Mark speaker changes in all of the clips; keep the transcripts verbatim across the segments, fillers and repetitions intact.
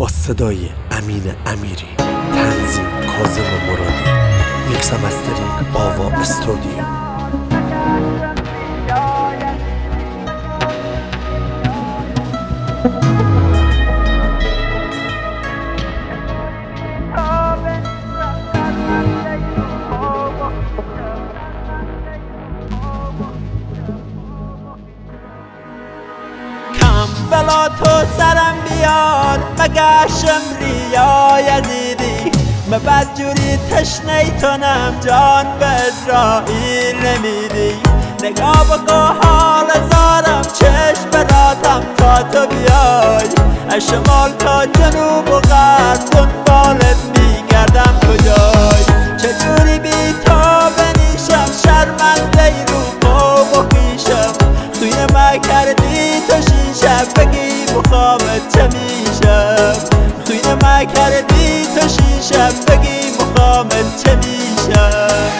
Speaker 1: با صدای امین امیری، تنظیم کاظم مرادی، میکس و مسترینگ آوا استودیو.
Speaker 2: بلا تو سرم بیار مگه شمری یا یزیدی، من بدجوری تشنه تنم جان به اسرائیل نمیدی. نگاه بکن حال زارم چشم براتم تا تو بیای، از شمال تا جنوب و غرب دنبالت میگردم کجای. چجوری بی تو بنیشم شرمنده رو قوم و خویشم، خوی ما کردی تو شیشم بگی مخامت چه میشم. خوی ما کردی تو شیشم بگی مخامت چه میشم.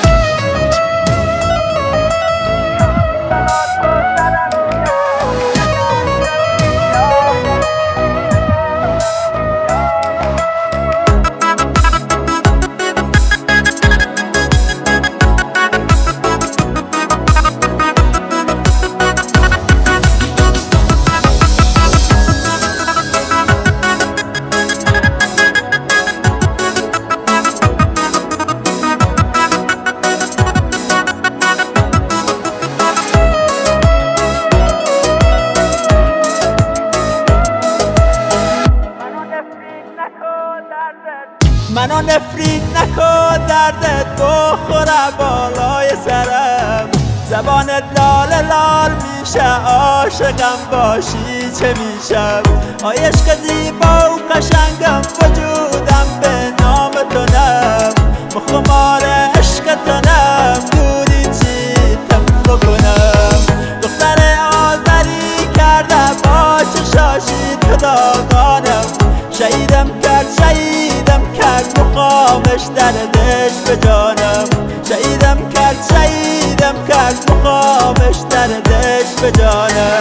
Speaker 2: منو نفرین نکن دردت بخوره بالای سرم، زبانت لال لال میشه عاشقم باشی چه میشم. آی عشق زیبا و قشنگم وجودم به نام تو نم، مخمار عشق تو نم دودی چی تم بکنم. دختر آذری کرده با چشاشی تو داغانم، شهیدم کرد شهیدم کرد مخامش دردش به جانم. شهیدم کرد شهیدم کرد مخامش دردش به جانم.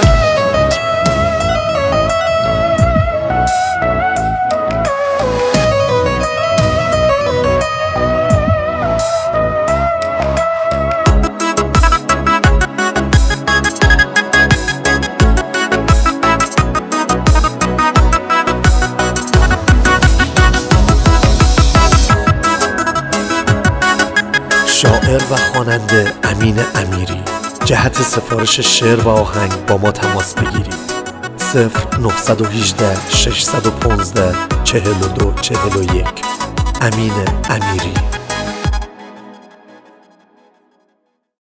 Speaker 1: شاعر و خواننده امین امیری. جهت سفارش شعر و آهنگ با ما تماس بگیرید. صفر نه یک هشت شش یک پنج چهل و دو چهل و یک. امین امیری.